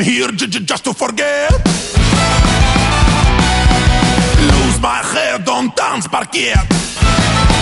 here just to forget. Lose my head on dance parquet.